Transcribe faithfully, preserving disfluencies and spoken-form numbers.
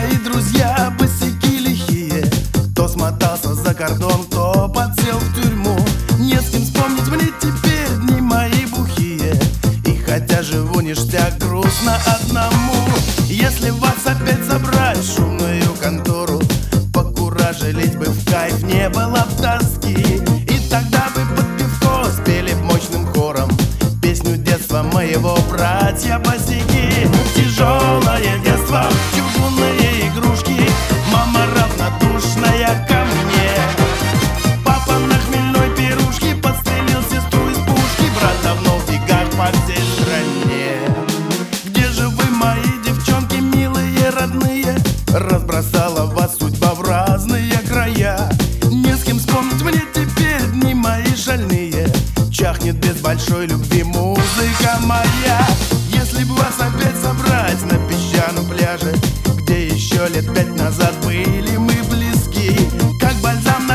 мои друзья босяки лихие. Кто смотался за кордон, кто подсел в тюрьму. Не с кем вспомнить мне теперь дни мои бухие. И хотя живу ништяк, грустно одному. Если вас опять забрать в шумную контору, покуражилить бы в кайф, не было б тоски. И тогда бы под пивко спели б мощным хором песню детства моего, братья босяки. Тяжелое детство, чугунные игрушки, мама равнодушная ко мне. Папа на хмельной пирушке подстрелил сестру из пушки. Брат давно в бегах по всей стране. Где же вы, мои девчонки, милые, родные? Разбросала вас судьба в разные края. Не с кем вспомнить мне теперь дни мои шальные. Чахнет без большой любви музыка моя. Если бы вас опять собрать на песчаном пляже, где еще лет пять назад были мы близки, как бальзам